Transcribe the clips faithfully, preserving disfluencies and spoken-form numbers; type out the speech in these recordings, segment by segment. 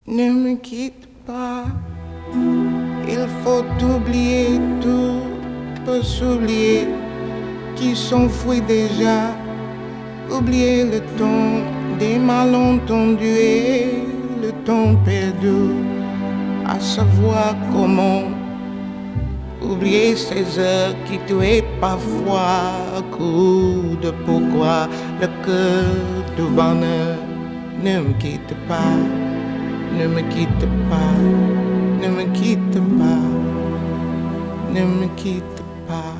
Ne me quitte pas, il faut oublier tout, peut s'oublier qui s'enfuit déjà. Oublier le temps des malentendus et le temps perdu, à savoir comment oublier ces heures qui tuaient parfois. Coup de pourquoi le cœur du bonheur. Ne me quitte pas, ne me quitte pas, ne me quitte pas, ne me quitte pas.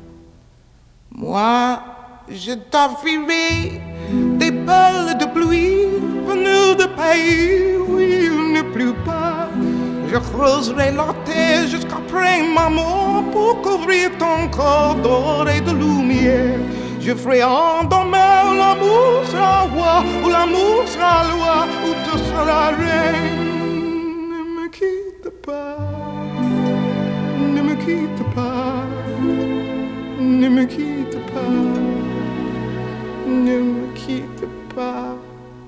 Moi, je t'offrirai des perles de pluie venues de pays où il ne pleut pas. Je creuserai la terre jusqu'après ma mort pour couvrir ton corps d'or et de lumière. Je ferai en demain où l'amour sera roi, où l'amour sera loi, où tu seras reine. Ne me quitte pas, ne me quitte pas, ne me quitte pas, ne me quitte pas.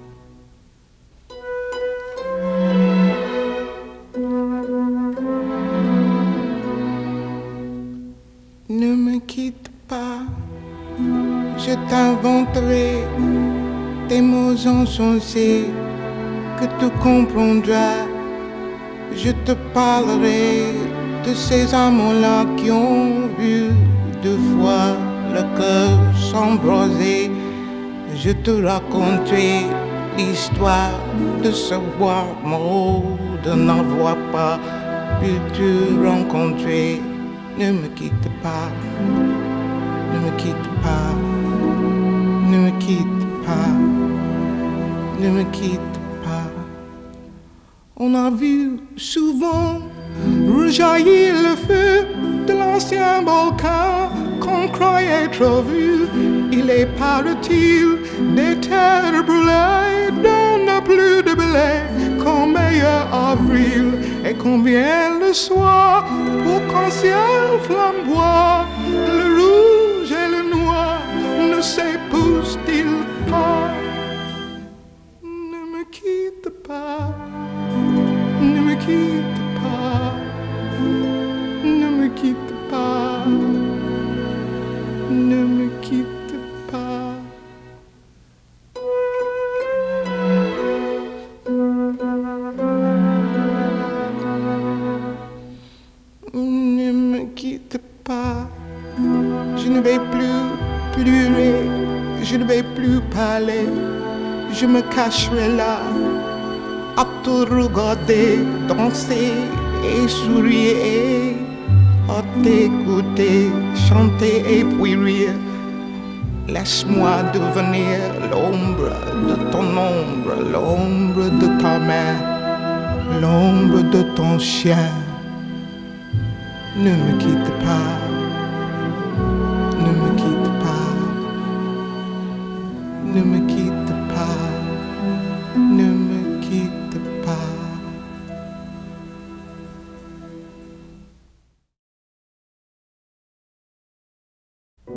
Ne me quitte pas, je t'inventerai des mots insensés que tu comprendras. Je te parlerai de ces amants-là qui ont vu deux fois le cœur s'embraser. Je te raconterai l'histoire de ce roi mort, de n'avoir pas pu te rencontrer. Ne me quitte pas, ne me quitte pas, ne me quitte pas, ne me quitte pas. On a vu souvent rejaillir le feu de l'ancien volcan qu'on croyait trop vu. Il est paraît-il des terres brûlées dont n'a plus de blé qu'en meilleur avril, et qu'on vient le soir pour qu'un ciel flamboie, le rouge et le noir ne s'épousent-ils pas? Ne me quitte pas, ne me quitte pas, ne me quitte pas, ne me quitte pas. Ne me quitte pas, je ne vais plus pleurer, je ne vais plus parler, je me cacherai là à te regarder danser et sourire, à t'écouter chanter et puis rire. Laisse-moi devenir l'ombre de ton ombre, l'ombre de ta main, l'ombre de ton chien. Ne me quitte pas.